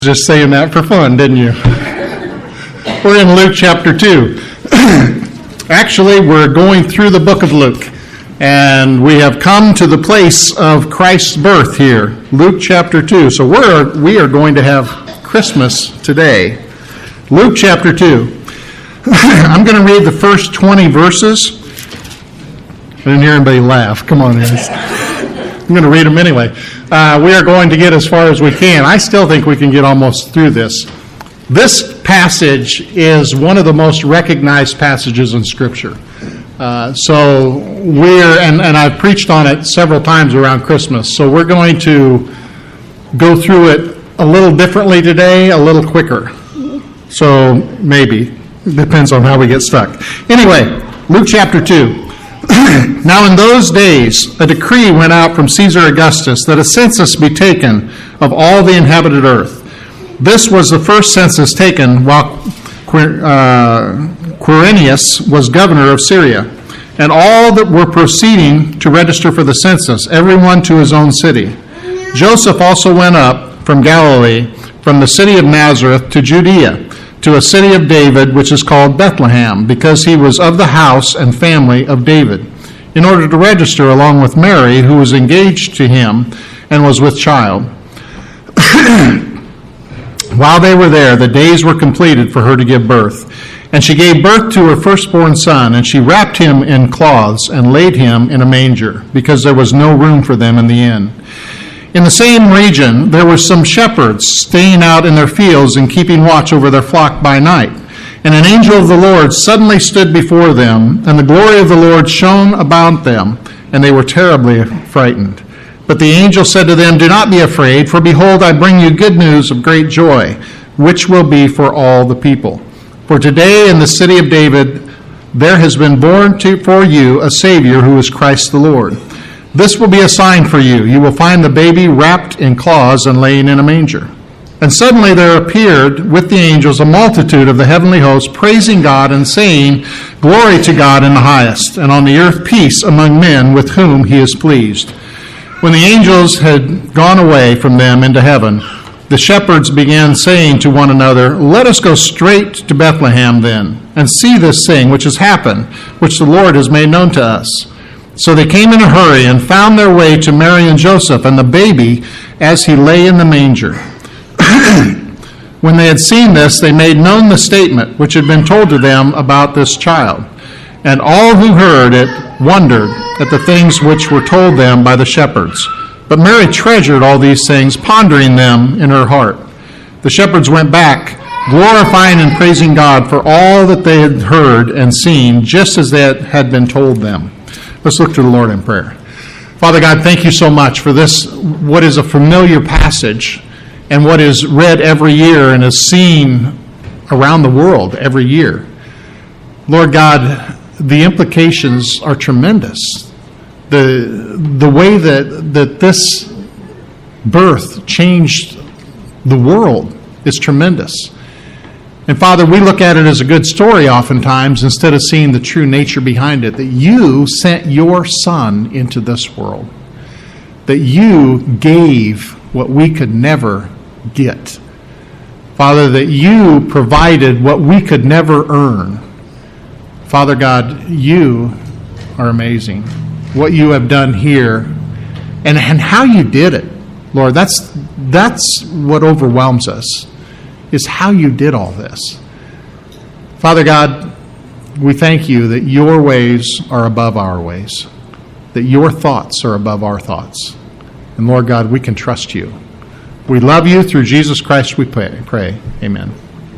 Just saying that for fun, didn't you? We're in Luke chapter 2. Actually, we're going through the book of Luke, and we have come to the place of Christ's birth here, Luke chapter 2. So we are going to have Christmas today. Luke chapter 2. I'm going to read the first 20 verses. I didn't hear anybody laugh. Come on, guys. I'm going to read them anyway. We are going to get as far as we can. I still think we can get almost through this. This passage is one of the most recognized passages in Scripture. So and I've preached on it several times around Christmas. So we're going to go through it a little differently today, a little quicker. So maybe. It depends on how we get stuck. Anyway, Luke chapter 2. Now in those days, a decree went out from Caesar Augustus that a census be taken of all the inhabited earth. This was the first census taken while Quirinius was governor of Syria. And all that were proceeding to register for the census, everyone to his own city. Joseph also went up from Galilee, from the city of Nazareth to Judea, to a city of David, which is called Bethlehem, because he was of the house and family of David, in order to register along with Mary, who was engaged to him and was with child. While they were there, the days were completed for her to give birth. And she gave birth to her firstborn son, and she wrapped him in cloths and laid him in a manger, because there was no room for them in the inn. In the same region, there were some shepherds staying out in their fields and keeping watch over their flock by night. And an angel of the Lord suddenly stood before them, and the glory of the Lord shone about them, and they were terribly frightened. But the angel said to them, "Do not be afraid, for behold, I bring you good news of great joy, which will be for all the people. For today in the city of David there has been born for you a Savior, who is Christ the Lord. This will be a sign for you. You will find the baby wrapped in cloths and laying in a manger." And suddenly there appeared with the angels a multitude of the heavenly host, praising God and saying, "Glory to God in the highest, and on the earth peace among men with whom he is pleased." When the angels had gone away from them into heaven, the shepherds began saying to one another, "Let us go straight to Bethlehem then, and see this thing which has happened, which the Lord has made known to us." So they came in a hurry and found their way to Mary and Joseph and the baby as he lay in the manger. When they had seen this, they made known the statement which had been told to them about this child. And all who heard it wondered at the things which were told them by the shepherds. But Mary treasured all these things, pondering them in her heart. The shepherds went back, glorifying and praising God for all that they had heard and seen, just as they had been told them. Let's look to the Lord in prayer. Father God, thank you so much for this, what is a familiar passage, and what is read every year and is seen around the world every year. Lord God, the implications are tremendous. The way that this birth changed the world is tremendous. And Father, we look at it as a good story oftentimes instead of seeing the true nature behind it, that you sent your Son into this world, that you gave what we could never get. Father, that you provided what we could never earn. Father God, you are amazing. What you have done here and how you did it, Lord, that's what overwhelms us, is how you did all this. Father God, we thank you that your ways are above our ways, that your thoughts are above our thoughts. And Lord God, we can trust you. We love you. Through Jesus Christ we pray. Amen.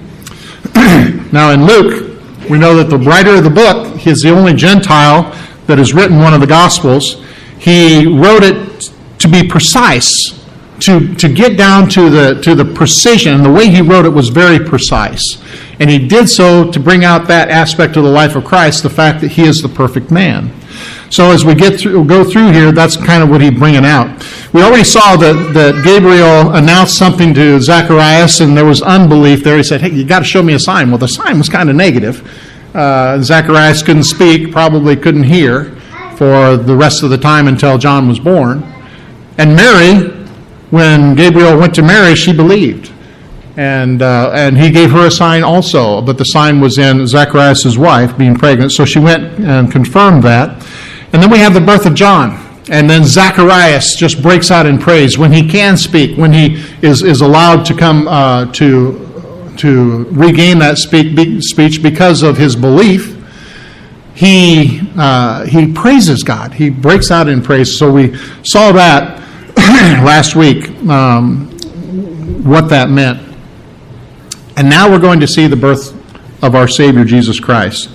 Now in Luke, we know that the writer of the book, he is the only Gentile that has written one of the Gospels. He wrote it to be precise, to get down to the precision. And the way he wrote it was very precise. And he did so to bring out that aspect of the life of Christ, the fact that he is the perfect man. So as we go through here, that's kind of what he's bringing out. We already saw that Gabriel announced something to Zacharias, and there was unbelief there. He said, "Hey, you got to show me a sign." Well, the sign was kind of negative. Zacharias couldn't speak, probably couldn't hear for the rest of the time until John was born. And Mary, when Gabriel went to Mary, she believed. And he gave her a sign also, but the sign was in Zacharias' wife being pregnant, so she went and confirmed that. And then we have the birth of John. And then Zacharias just breaks out in praise when he can speak, when he is allowed to come to regain that speech because of his belief. He praises God. He breaks out in praise. So we saw that last week, what that meant. And now we're going to see the birth of our Savior, Jesus Christ.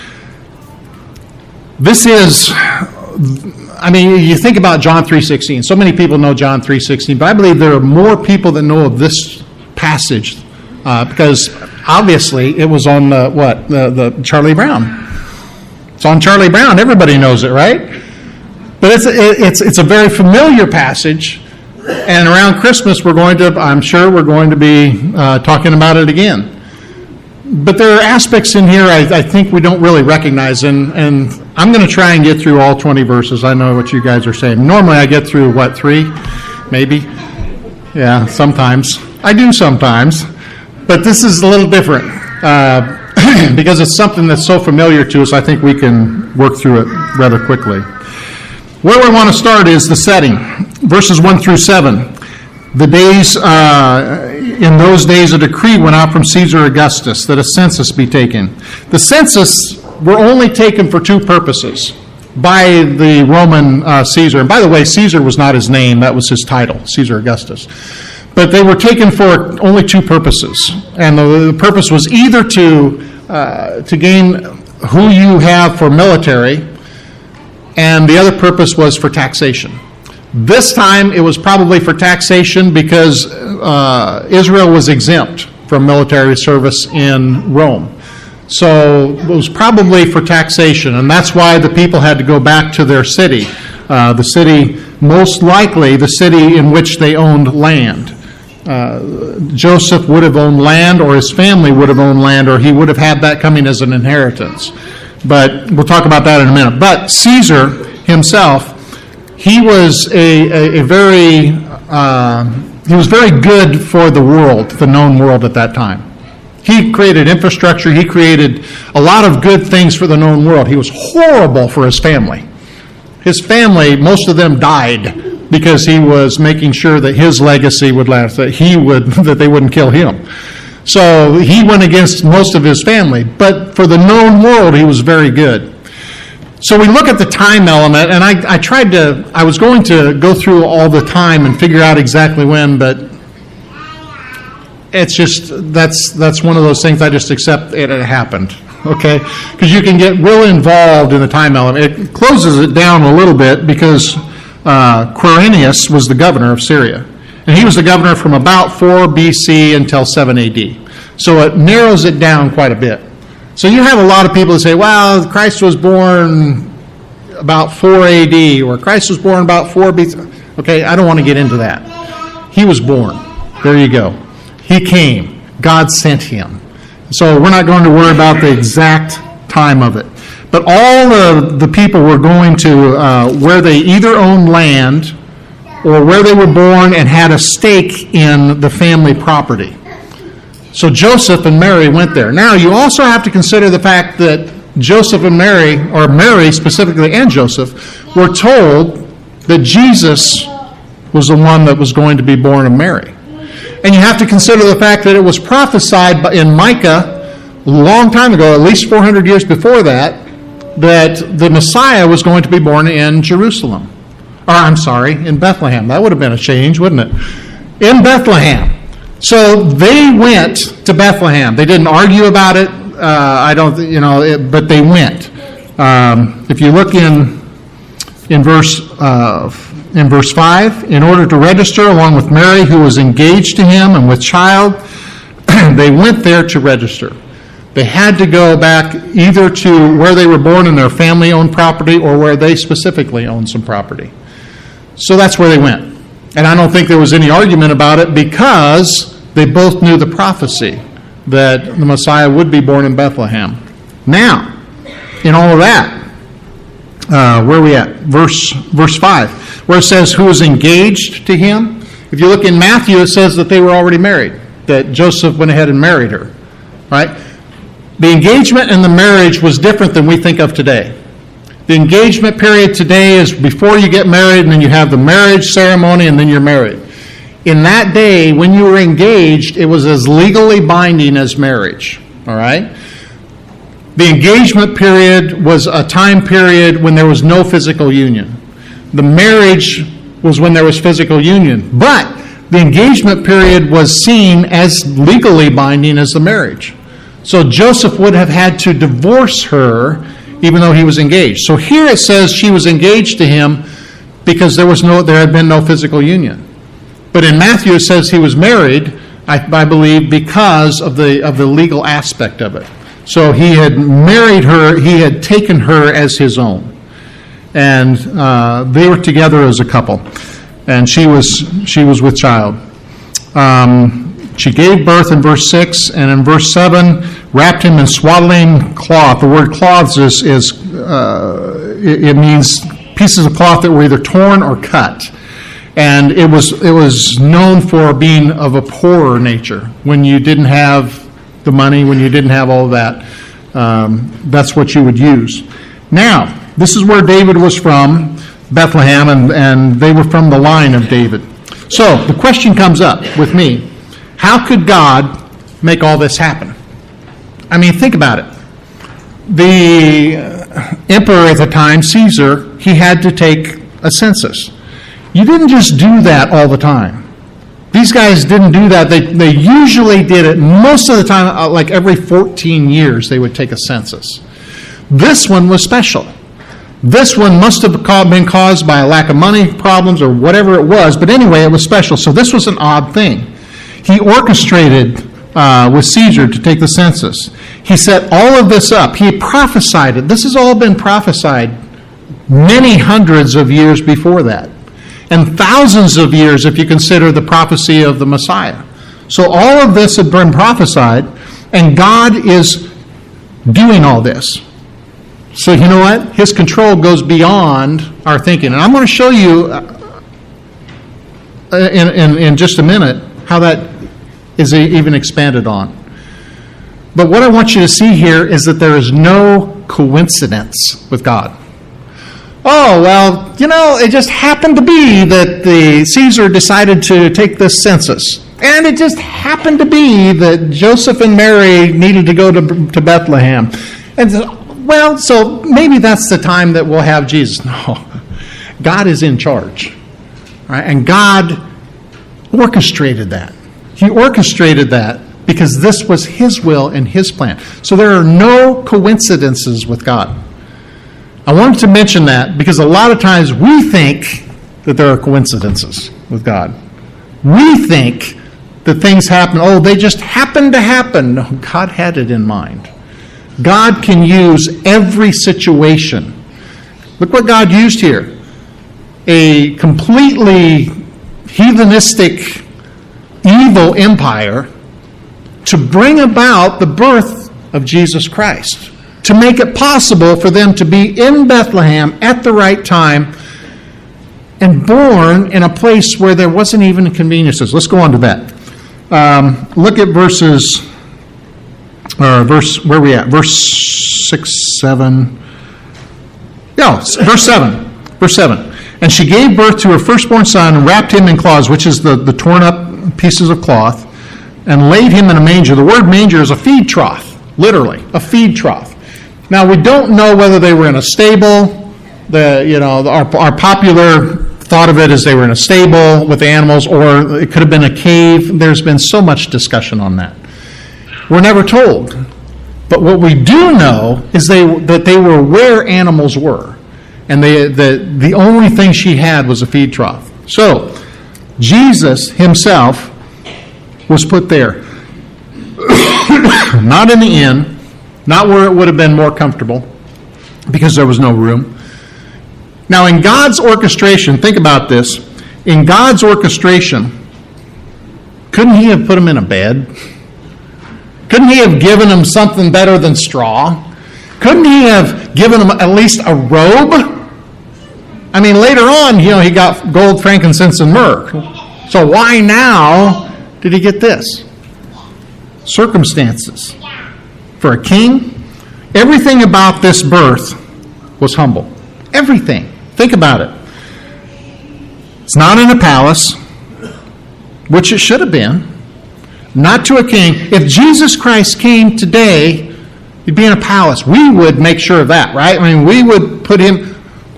This is, I mean, you think about John 3:16. So many people know John 3:16, but I believe there are more people that know of this passage because obviously it was on the Charlie Brown. It's on Charlie Brown. Everybody knows it, right? But it's a very familiar passage, and around Christmas I'm sure we're going to be talking about it again. But there are aspects in here I think we don't really recognize, and I'm going to try and get through all 20 verses. I know what you guys are saying. Normally I get through, 3? Maybe? Yeah, sometimes. I do sometimes. But this is a little different. Because it's something that's so familiar to us, I think we can work through it rather quickly. Where we want to start is the setting. Verses 1 through 7. The days, in those days, a decree went out from Caesar Augustus that a census be taken. The census were only taken for two purposes by the Roman Caesar. And by the way, Caesar was not his name, that was his title, Caesar Augustus. But they were taken for only two purposes. And the purpose was either to gain who you have for military, and the other purpose was for taxation. This time it was probably for taxation because Israel was exempt from military service in Rome. So it was probably for taxation, and that's why the people had to go back to their city. The city, most likely the city in which they owned land. Joseph would have owned land, or his family would have owned land, or he would have had that coming as an inheritance. But we'll talk about that in a minute. But Caesar himself, he was he was very good for the world, the known world at that time. He created infrastructure. He created a lot of good things for the known world. He was horrible for his family. His family, most of them died because he was making sure that his legacy would last, that they wouldn't kill him. So he went against most of his family. But for the known world, he was very good. So we look at the time element, and I was going to go through all the time and figure out exactly when, but it's just, that's one of those things I just accept it happened, okay? Because you can get real involved in the time element. It closes it down a little bit because Quirinius was the governor of Syria. And he was the governor from about 4 B.C. until 7 A.D. So it narrows it down quite a bit. So you have a lot of people that say, well, Christ was born about 4 A.D. or Christ was born about 4 B.C. Okay, I don't want to get into that. He was born. There you go. He came. God sent him. So we're not going to worry about the exact time of it. But all of the people were going to where they either owned land or where they were born and had a stake in the family property. So Joseph and Mary went there. Now, you also have to consider the fact that Joseph and Mary, or Mary specifically and Joseph, were told that Jesus was the one that was going to be born of Mary. And you have to consider the fact that it was prophesied in Micah a long time ago, at least 400 years before that the Messiah was going to be born in Jerusalem. In Bethlehem. That would have been a change, wouldn't it? In Bethlehem. So they went to Bethlehem. They didn't argue about it. But they went. If you look in verse 5, in order to register along with Mary, who was engaged to him and with child, they went there to register. They had to go back either to where they were born in their family-owned property or where they specifically owned some property. So that's where they went. And I don't think there was any argument about it because they both knew the prophecy that the Messiah would be born in Bethlehem. Now, in all of that, where are we at? Verse 5, where it says who was engaged to him. If you look in Matthew, it says that they were already married. that Joseph went ahead and married her, right? The engagement and the marriage was different than we think of today. The engagement period today is before you get married, and then you have the marriage ceremony, and then you're married. In that day, when you were engaged, it was as legally binding as marriage, all right? The engagement period was a time period when there was no physical union. The marriage was when there was physical union. But the engagement period was seen as legally binding as the marriage. So Joseph would have had to divorce her even though he was engaged. So here it says she was engaged to him because there had been no physical union. But in Matthew it says he was married, I believe, because of the legal aspect of it. So he had married her, he had taken her as his own. And they were together as a couple. And she was with child. She gave birth in verse 6, and in verse 7, wrapped him in swaddling cloth. The word cloths it means pieces of cloth that were either torn or cut. And it was known for being of a poorer nature. When you didn't have the money, when you didn't have all of that, that's what you would use. Now, this is where David was from, Bethlehem, and they were from the line of David. So the question comes up with me. How could God make all this happen? I mean, think about it. The emperor at the time, Caesar, he had to take a census. You didn't just do that all the time. These guys didn't do that. They usually did it most of the time, like every 14 years they would take a census. This one was special. This one must have been caused by a lack of money problems or whatever it was, but anyway, it was special. So this was an odd thing. He orchestrated with Caesar to take the census. He set all of this up. He prophesied it. This has all been prophesied many hundreds of years before that, and thousands of years if you consider the prophecy of the Messiah. So all of this had been prophesied, and God is doing all this. So you know what? His control goes beyond our thinking. And I'm going to show you in just a minute how that is even expanded on. But what I want you to see here is that there is no coincidence with God. Oh, well, it just happened to be that the Caesar decided to take this census. And it just happened to be that Joseph and Mary needed to go to Bethlehem. And so maybe that's the time that we'll have Jesus. No, God is in charge. Right? And God orchestrated that. He orchestrated that because this was His will and His plan. So there are no coincidences with God. I wanted to mention that because a lot of times we think that there are coincidences with God. We think that things happen, they just happen to happen. No, God had it in mind. God can use every situation. Look what God used here. A completely heathenistic, evil empire to bring about the birth of Jesus Christ, to make it possible for them to be in Bethlehem at the right time and born in a place where there wasn't even conveniences. Let's go on to that. Look at verse, where are we at? Verse 6, 7. No, verse 7. Verse 7. And she gave birth to her firstborn son and wrapped him in cloths, which is the torn up pieces of cloth, and laid him in a manger. The word manger is a feed trough, literally, a feed trough. Now, we don't know whether they were in a stable. Our popular thought of it is they were in a stable with the animals, or it could have been a cave. There's been so much discussion on that. We're never told. But what we do know is that they were where animals were. And the only thing she had was a feed trough. So, Jesus himself was put there. Not in the inn, not where it would have been more comfortable, because there was no room. Now, in God's orchestration, think about this. In God's orchestration, couldn't he have put him in a bed? Couldn't he have given him something better than straw? Couldn't he have given him at least a robe? I mean, later on, he got gold, frankincense, and myrrh. So why now did he get this? circumstances. For a king, everything about this birth was humble. Everything. Think about it. It's not in a palace, which it should have been. Not to a king. If Jesus Christ came today, he'd be in a palace. We would make sure of that, right? I mean, we would put him...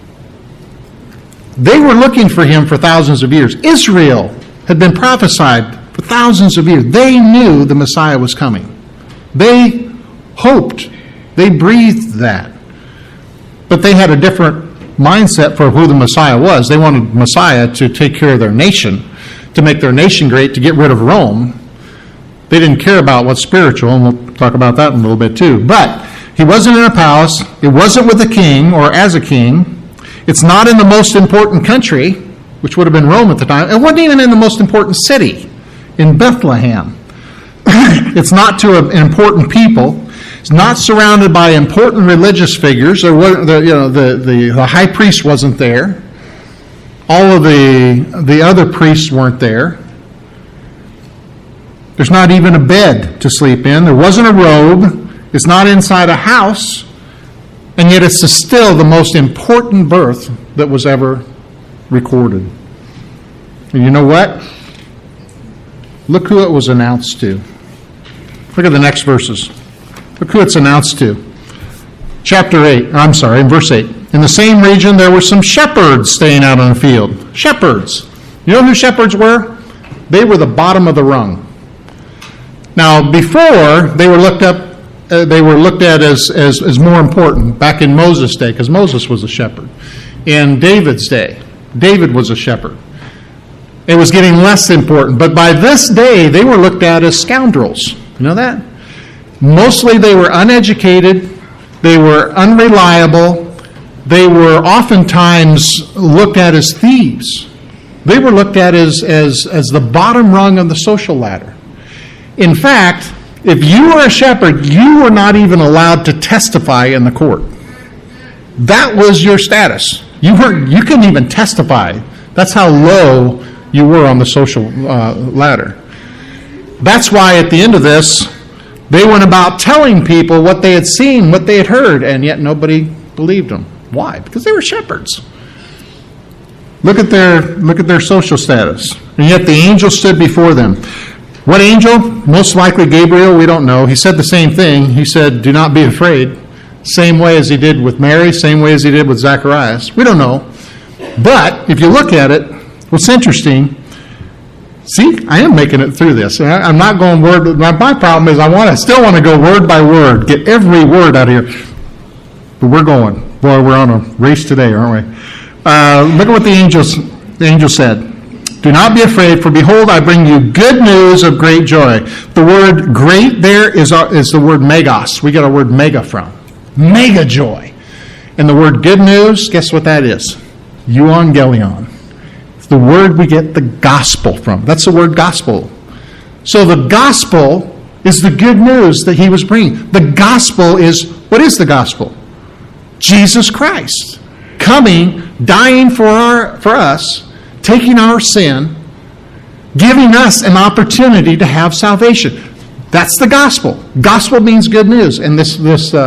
They were looking for him for thousands of years. Israel had been prophesied for thousands of years. They knew the Messiah was coming. They hoped. They breathed that. But they had a different mindset for who the Messiah was. They wanted Messiah to take care of their nation, to make their nation great, to get rid of Rome. They didn't care about what's spiritual, and we'll talk about that in a little bit too. But he wasn't in a palace. It wasn't with a king or as a king. It's not in the most important country, which would have been Rome at the time. It wasn't even in the most important city, in Bethlehem. It's not to an important people. It's not surrounded by important religious figures. The high priest wasn't there. All of the other priests weren't there. There's not even a bed to sleep in. There wasn't a robe. It's not inside a house. And yet it's still the most important birth that was ever recorded. And you know what? Look who it was announced to. Look at the next verses. Look who it's announced to. In verse 8. In the same region there were some shepherds staying out on the field. Shepherds. You know who shepherds were? They were the bottom of the rung. Now, before, they were looked at as more important back in Moses' day, because Moses was a shepherd. In David's day, David was a shepherd. It was getting less important. But by this day, they were looked at as scoundrels. You know that? Mostly they were uneducated. They were unreliable. They were oftentimes looked at as thieves. They were looked at as the bottom rung of the social ladder. In fact, if you were a shepherd, you were not even allowed to testify in the court. That was your status. You couldn't even testify. That's how low you were on the social ladder. That's why at the end of this, they went about telling people what they had seen, what they had heard, and yet nobody believed them. Why? Because they were shepherds. Look at their social status. And yet the angel stood before them. What angel? Most likely Gabriel, we don't know. He said the same thing. He said, do not be afraid. Same way as he did with Mary, same way as he did with Zacharias. We don't know. But if you look at it, what's interesting, see, I am making it through this. I'm not going word. My problem is I still want to go word by word, get every word out of here. But we're going. Boy, we're on a race today, aren't we? Look at what the angel said. Do not be afraid, for behold, I bring you good news of great joy. The word great there is the word megas. We get our word mega from. Mega joy. And the word good news, guess what that is? Euangelion. It's the word we get the gospel from. That's the word gospel. So the gospel is the good news that he was bringing. The gospel is, what is the gospel? Jesus Christ coming, dying for us, taking our sin, giving us an opportunity to have salvation. That's the gospel. Gospel means good news. And this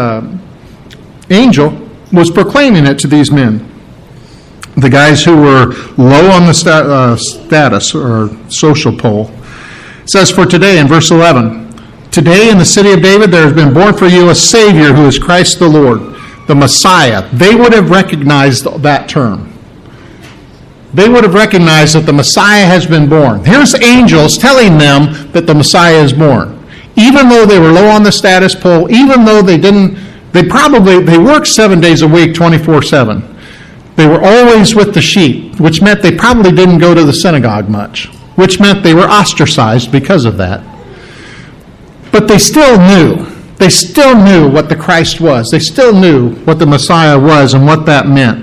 angel was proclaiming it to these men. The guys who were low on the status or social pole. It says, for today in verse 11, today in the city of David there has been born for you a Savior who is Christ the Lord, the Messiah. They would have recognized that term. They would have recognized that the Messiah has been born. Here's angels telling them that the Messiah is born. Even though they were low on the status pole, even though they worked 7 days a week, 24/7. They were always with the sheep, which meant they probably didn't go to the synagogue much, which meant they were ostracized because of that. But they still knew. They still knew what the Christ was. They still knew what the Messiah was and what that meant.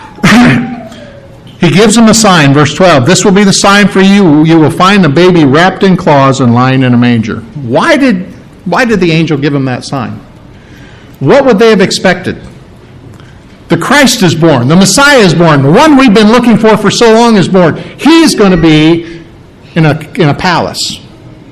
He gives them a sign, verse 12. This will be the sign for you. You will find a baby wrapped in cloths and lying in a manger. Why did the angel give them that sign? What would they have expected? The Christ is born. The Messiah is born. The one we've been looking for so long is born. He's going to be in a palace.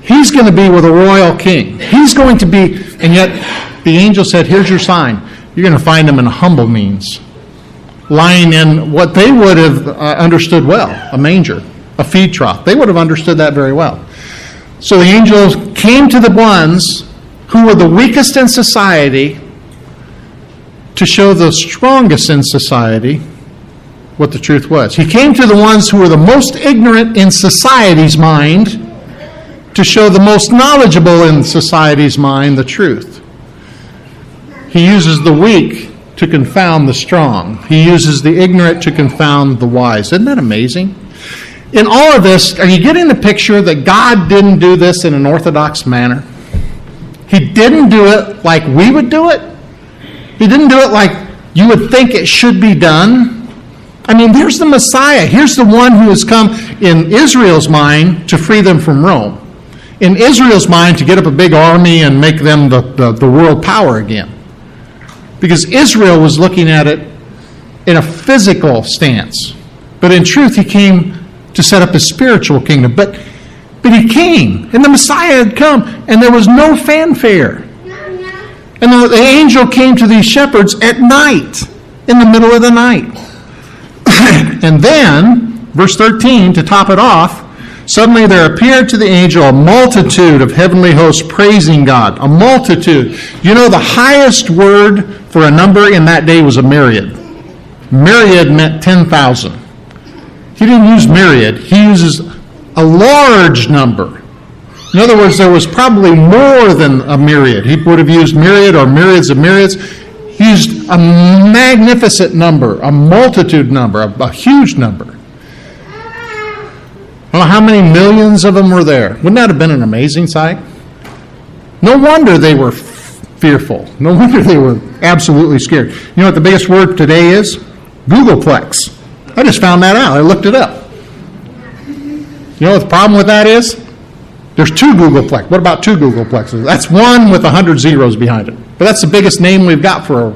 He's going to be with a royal king. He's going to be, and yet the angel said, here's your sign. You're going to find him in humble means, lying in what they would have understood well, a manger, a feed trough. They would have understood that very well. So the angels came to the ones who were the weakest in society to show the strongest in society what the truth was. He came to the ones who were the most ignorant in society's mind to show the most knowledgeable in society's mind the truth. He uses the weak to confound the strong. He uses the ignorant to confound the wise. Isn't that amazing? In all of this, are you getting the picture that God didn't do this in an orthodox manner? He didn't do it like we would do it. He didn't do it like you would think it should be done. I mean, there's the Messiah. Here's the one who has come in Israel's mind to free them from Rome. In Israel's mind to get up a big army and make them the world power again. Because Israel was looking at it in a physical stance. But in truth, he came to set up a spiritual kingdom. But he came, and the Messiah had come, and there was no fanfare. And the angel came to these shepherds at night, in the middle of the night. And then, verse 13, to top it off, suddenly there appeared to the angel a multitude of heavenly hosts praising God. A multitude. You know, the highest word for a number in that day was a myriad. Myriad meant 10,000. He didn't use myriad. He uses a large number. In other words, there was probably more than a myriad. He would have used myriad or myriads of myriads. He used a magnificent number, a multitude number, a huge number. I don't know how many millions of them were there. Wouldn't that have been an amazing sight? No wonder they were fearful. No wonder they were absolutely scared. You know what the biggest word today is? Googleplex. I just found that out. I looked it up. You know what the problem with that is? There's two Googleplex. What about two Googleplexes? That's one with 100 zeros behind it. But that's the biggest name we've got for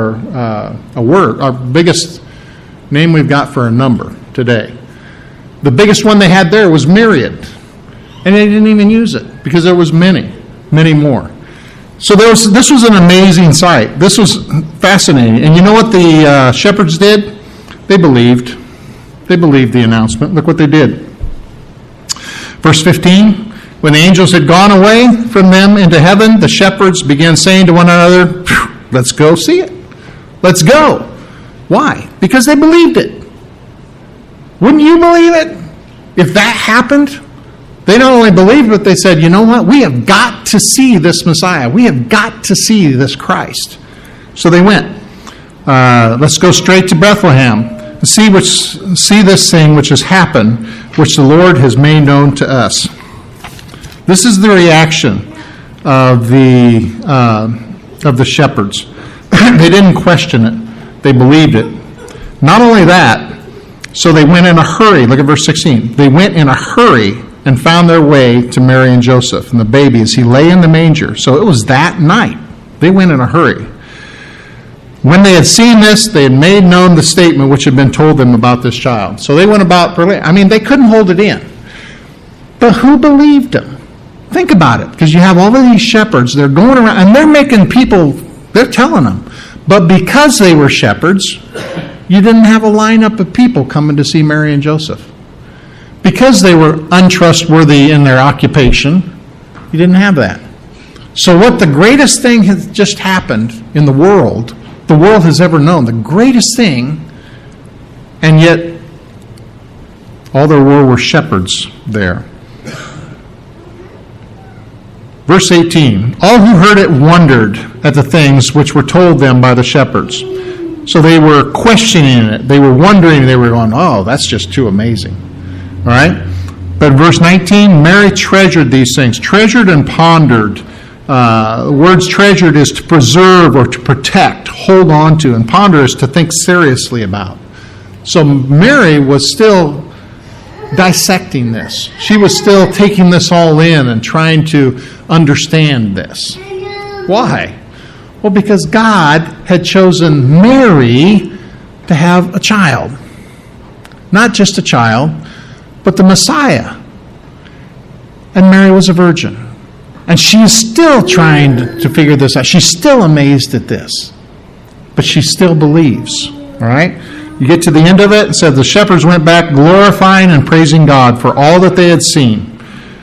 a word. Our biggest name we've got for a number today. The biggest one they had there was myriad. And they didn't even use it because there was many, many more. So this was an amazing sight. This was fascinating. And you know what the shepherds did? They believed. They believed the announcement. Look what they did. Verse 15, when the angels had gone away from them into heaven, the shepherds began saying to one another, let's go see it. Let's go. Why? Because they believed it. Wouldn't you believe it? If that happened, they not only believed, but they said, you know what? We have got to see this Messiah. We have got to see this Christ. So they went. Let's go straight to Bethlehem and see this thing which has happened, which the Lord has made known to us. This is the reaction of the shepherds. They didn't question it. They believed it. Not only that, so they went in a hurry. Look at verse 16. They went in a hurry and found their way to Mary and Joseph and the baby as he lay in the manger. So it was that night. They went in a hurry. When they had seen this, they had made known the statement which had been told them about this child. So they went about, they couldn't hold it in. But who believed them? Think about it, because you have all of these shepherds, they're going around, and they're making people, they're telling them. But because they were shepherds, you didn't have a lineup of people coming to see Mary and Joseph. Because they were untrustworthy in their occupation, you didn't have that. So what the greatest thing has just happened in the world has ever known, the greatest thing, and yet all there were shepherds there. Verse 18, all who heard it wondered at the things which were told them by the shepherds. So they were questioning it. They were wondering. They were going, oh, that's just too amazing. All right? But verse 19, Mary treasured these things. Treasured and pondered. The words treasured is to preserve or to protect, hold on to. And ponder is to think seriously about. So Mary was still dissecting this. She was still taking this all in and trying to understand this. Why? Well, because God had chosen Mary to have a child. Not just a child, but the Messiah. And Mary was a virgin. And she's still trying to figure this out. She's still amazed at this. But she still believes. All right? You get to the end of it, it says the shepherds went back glorifying and praising God for all that they had seen,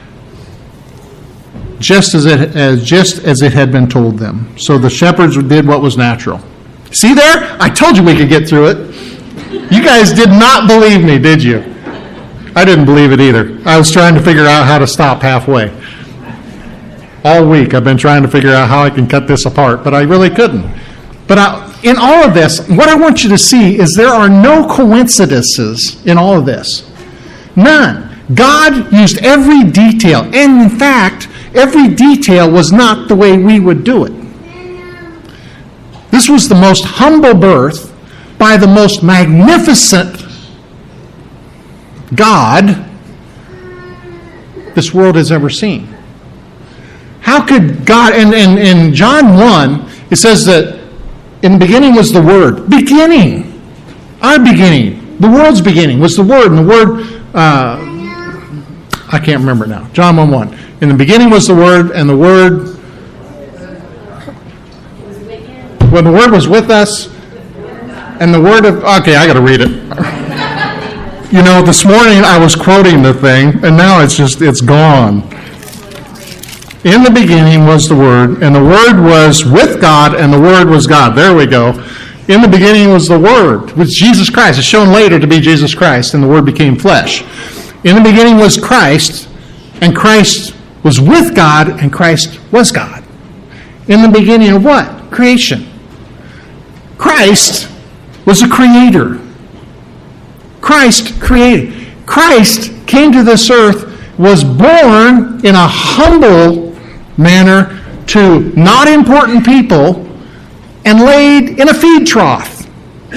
just as it had been told them. So the shepherds did what was natural. See there? I told you we could get through it. You guys did not believe me, did you? I didn't believe it either. I was trying to figure out how to stop halfway. All week I've been trying to figure out how I can cut this apart, but I really couldn't. But in all of this, what I want you to see is there are no coincidences in all of this. None. God used every detail. And in fact, every detail was not the way we would do it. This was the most humble birth by the most magnificent God this world has ever seen. How could God, and in John 1, it says that in the beginning was the Word. Beginning. Our beginning. The world's beginning was the Word. And the Word, I can't remember now. John 1:1. In the beginning was the Word, and the Word, when the Word was with us, and the Word of, okay, I got to read it. You know, this morning I was quoting the thing, and now it's gone. In the beginning was the Word, and the Word was with God, and the Word was God. There we go. In the beginning was the Word, which is Jesus Christ. It's shown later to be Jesus Christ, and the Word became flesh. In the beginning was Christ, and Christ was with God, and Christ was God. In the beginning of what? Creation. Christ was a creator. Christ created. Christ came to this earth, was born in a humble manner to not important people, and laid in a feed trough.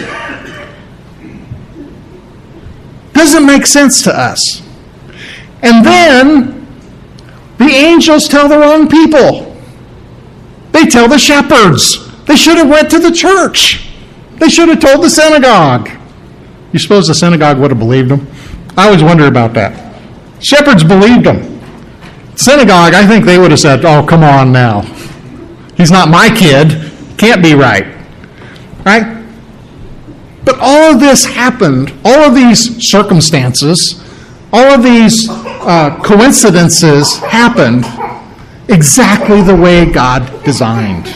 Doesn't make sense to us. And then the angels tell the wrong people. They tell the shepherds. They should have went to the church. They should have told the synagogue. You suppose the synagogue would have believed them? I always wonder about that. Shepherds believed them. Synagogue, I think they would have said, oh, come on now. He's not my kid. Can't be right. Right? But all of this happened, all of these circumstances, all of these coincidences happened exactly the way God designed.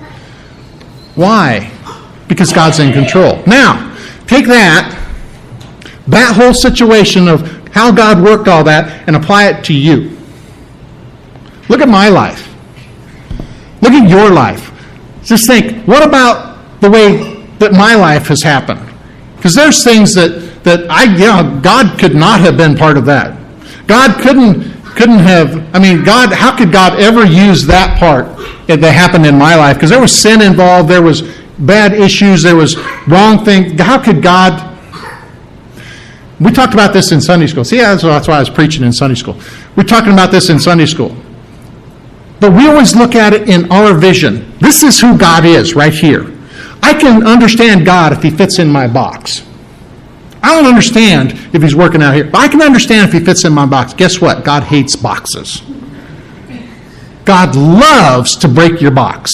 Why? Because God's in control. Now, take that whole situation of how God worked all that, and apply it to you. Look at my life. Look at your life. Just think, what about the way that my life has happened? Because there's things that God could not have been part of that. God couldn't have, God, how could God ever use that part that happened in my life? Because there was sin involved, there was bad issues, there was wrong things. How could God? We talked about this in Sunday school. See, that's why I was preaching in Sunday school. We're talking about this in Sunday school. But we always look at it in our vision. This is who God is right here. I can understand God if he fits in my box. I don't understand if he's working out here. But I can understand if he fits in my box. Guess what? God hates boxes. God loves to break your box.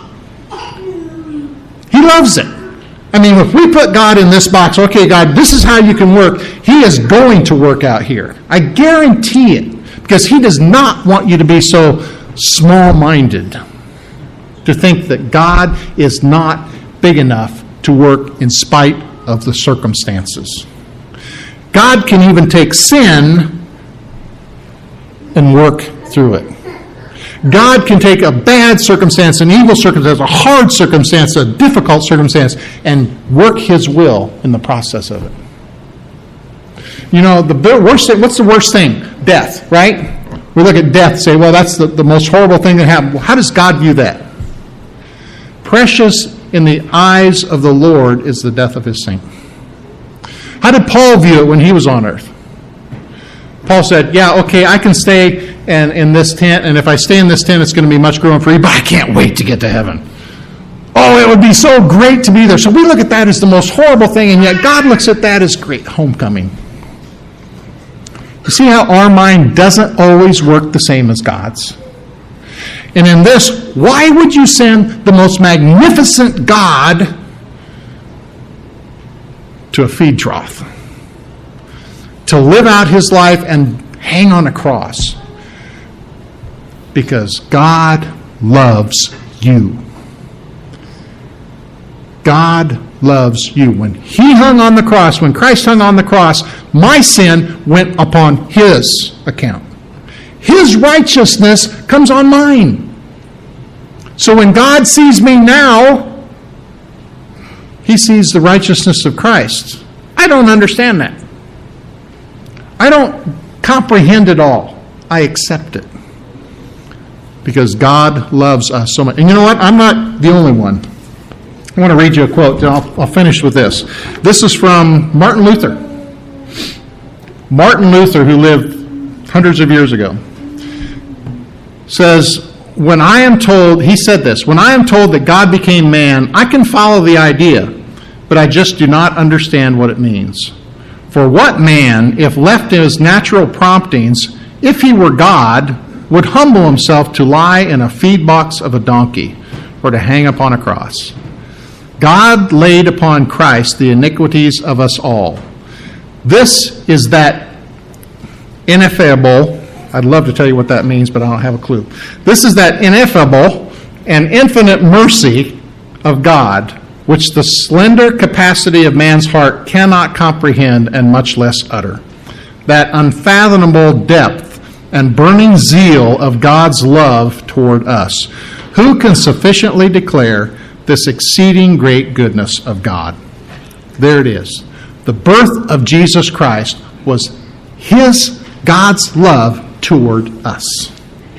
He loves it. If we put God in this box, okay, God, this is how you can work, he is going to work out here. I guarantee it. Because he does not want you to be so small-minded to think that God is not big enough to work in spite of the circumstances. God can even take sin and work through it. God can take a bad circumstance, an evil circumstance, a hard circumstance, a difficult circumstance, and work his will in the process of it. The worst thing, what's the worst thing? Death, right? We look at death and say, well, that's the most horrible thing that happened. Well, how does God view that? Precious in the eyes of the Lord is the death of his saint. How did Paul view it when he was on earth? Paul said, yeah, okay, I can stay in this tent, and if I stay in this tent, it's going to be much growing free, but I can't wait to get to heaven. Oh, it would be so great to be there. So we look at that as the most horrible thing, and yet God looks at that as great homecoming. You see how our mind doesn't always work the same as God's? And in this, why would you send the most magnificent God to a feed trough? To live out his life and hang on a cross? Because God loves you. God loves you. When he hung on the cross, when Christ hung on the cross, my sin went upon his account. His righteousness comes on mine. So when God sees me now, he sees the righteousness of Christ. I don't understand that. I don't comprehend it all. I accept it. Because God loves us so much. And you know what? I'm not the only one. I want to read you a quote, and I'll finish with this. This is from Martin Luther. Martin Luther, who lived hundreds of years ago, says, he said this, when I am told that God became man, I can follow the idea, but I just do not understand what it means. For what man, if left to his natural promptings, if he were God, would humble himself to lie in a feed box of a donkey or to hang upon a cross? God laid upon Christ the iniquities of us all. This is that ineffable, I'd love to tell you what that means, but I don't have a clue. This is that ineffable and infinite mercy of God, which the slender capacity of man's heart cannot comprehend and much less utter. That unfathomable depth and burning zeal of God's love toward us. Who can sufficiently declare this exceeding great goodness of God? There it is. The birth of Jesus Christ was God's love toward us.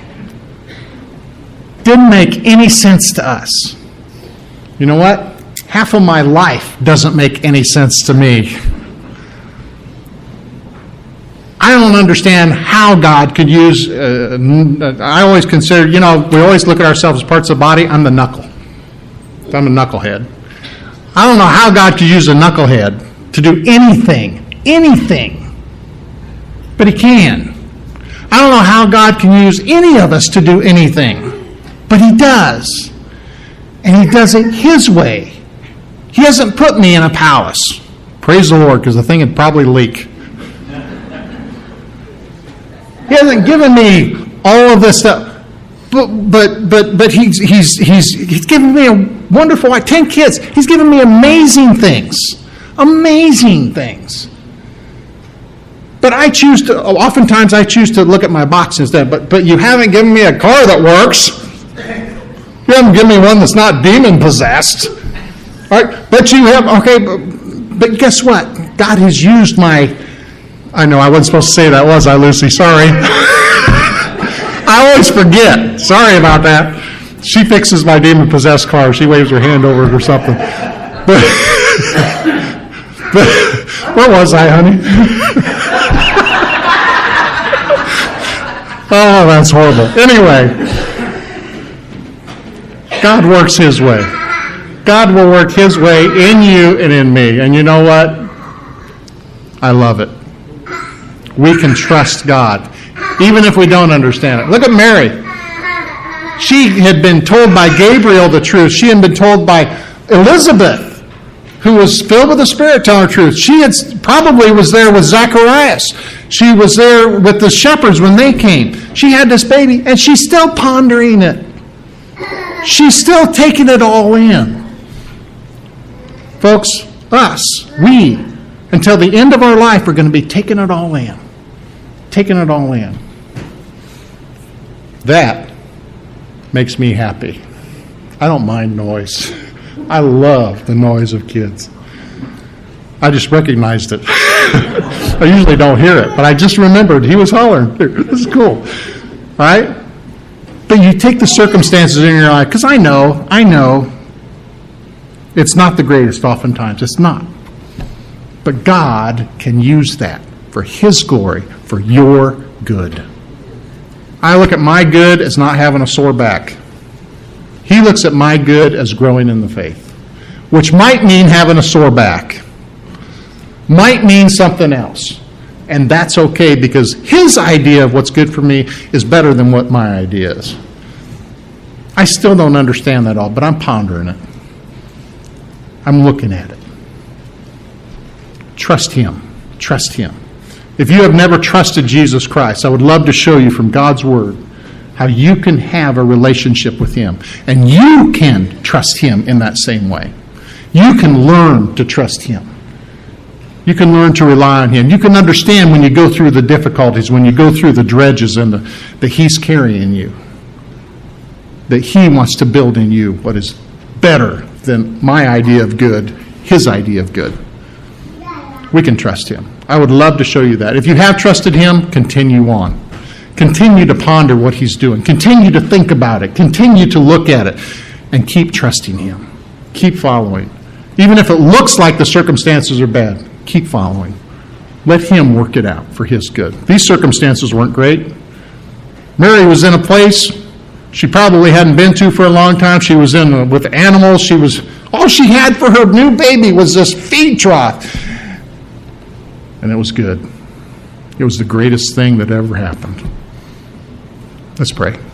Didn't make any sense to us. You know what? Half of my life doesn't make any sense to me. I don't understand how God could use, I always consider, we always look at ourselves as parts of the body. I'm the knuckle. I'm a knucklehead. I don't know how God could use a knucklehead to do anything. But he can. I don't know how God can use any of us to do anything. But he does. And he does it his way. He hasn't put me in a palace. Praise the Lord, because the thing would probably leak. He hasn't given me all of this stuff. But he's given me a wonderful life. 10 kids. He's given me amazing things. Amazing things. But oftentimes I choose to look at my box instead. But you haven't given me a car that works. You haven't given me one that's not demon-possessed. All right? But you have, but guess what? God has used I know I wasn't supposed to say that, was I, Lucy? Sorry. I always forget. Sorry about that. She fixes my demon-possessed car. She waves her hand over it or something. But where was I, honey? Oh, that's horrible. Anyway, God works his way. God will work his way in you and in me. And you know what? I love it. We can trust God, even if we don't understand it. Look at Mary. She had been told by Gabriel the truth. She had been told by Elizabeth, who was filled with the Spirit, telling her truth. She probably was there with Zacharias. She was there with the shepherds when they came. She had this baby, and she's still pondering it. She's still taking it all in. Folks, we, until the end of our life, are going to be taking it all in. Taking it all in. That makes me happy. I don't mind noise. I love the noise of kids. I just recognized it. I usually don't hear it, but I just remembered he was hollering. This is cool. All right? But you take the circumstances in your life, because I know, it's not the greatest oftentimes. It's not. But God can use that for his glory, for your good. I look at my good as not having a sore back. He looks at my good as growing in the faith, which might mean having a sore back, might mean something else. And that's okay because his idea of what's good for me is better than what my idea is. I still don't understand that all, but I'm pondering it. I'm looking at it. Trust him. Trust him. If you have never trusted Jesus Christ, I would love to show you from God's Word how you can have a relationship with him. And you can trust him in that same way. You can learn to trust him. You can learn to rely on him. You can understand when you go through the difficulties, when you go through the dredges, and that he's carrying you. That he wants to build in you what is better than my idea of good, his idea of good. We can trust him. I would love to show you that. If you have trusted him, continue on. Continue to ponder what he's doing. Continue to think about it. Continue to look at it. And keep trusting him. Keep following. Even if it looks like the circumstances are bad, keep following. Let him work it out for his good. These circumstances weren't great. Mary was in a place she probably hadn't been to for a long time. She was in with animals. All she had for her new baby was this feed trough. And it was good. It was the greatest thing that ever happened. Let's pray.